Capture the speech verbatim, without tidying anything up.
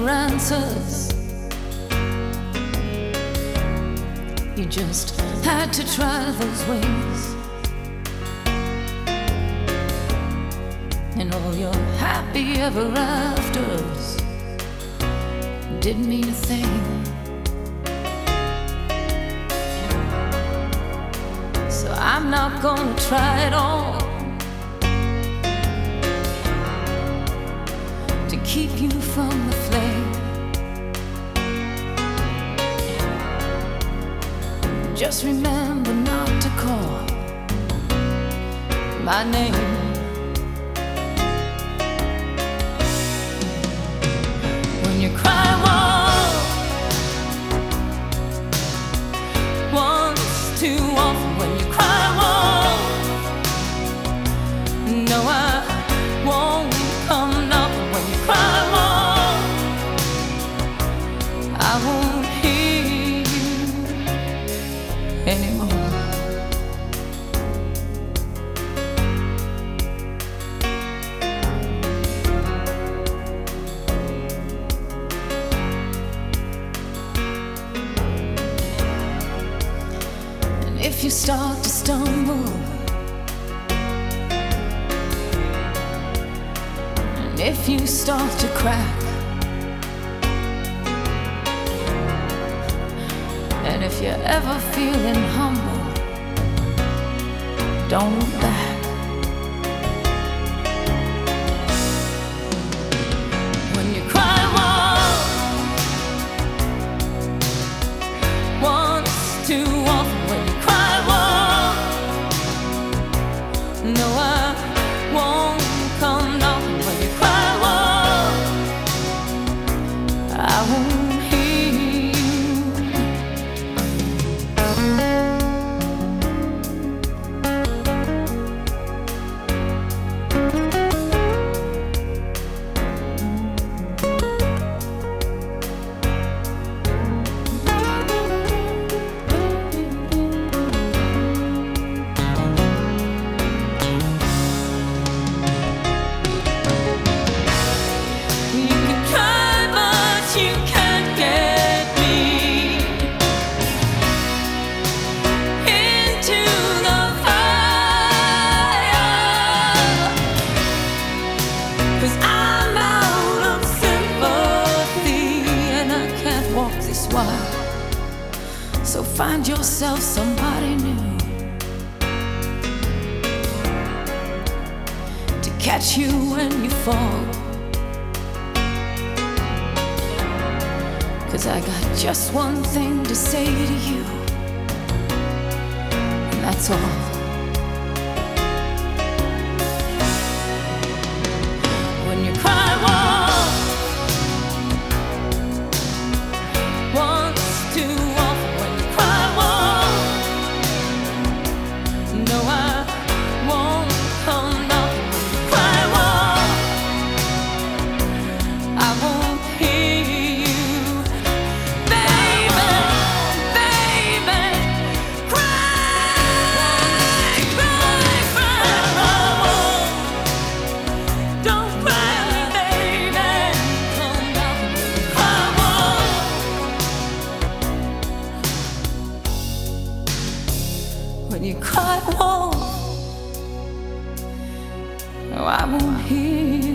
for answers. You just had to try those ways, and all your happy ever afters didn't mean a thing. So I'm not gonna try at all to keep you from the flame. Just remember not to call my name. When you cry once, once too often. When you cry once, no, I won't come knocking. When you cry once, I won't hear you anymore. And if you start to stumble, and if you start to crack, and if you're ever feeling humble, don't look back. When you cry once, once too often. When you cry once, no, I won't come knocking. When you cry once, I won't hear you. You can try, but you can't get me into the fire, 'cause I'm out of sympathy and I can't walk this wild. So find yourself somebody new to catch you when you fall. 'Cause I got just one thing to say to you, and that's all. When you cry once, once too often. When you cry once, no, I won't come knocking. When you cry once, I won't hear you. Baby, baby, cry, cry, cry. Don't cry, baby. Come knocking. Cry once. When you cry once, no, I won't hear you.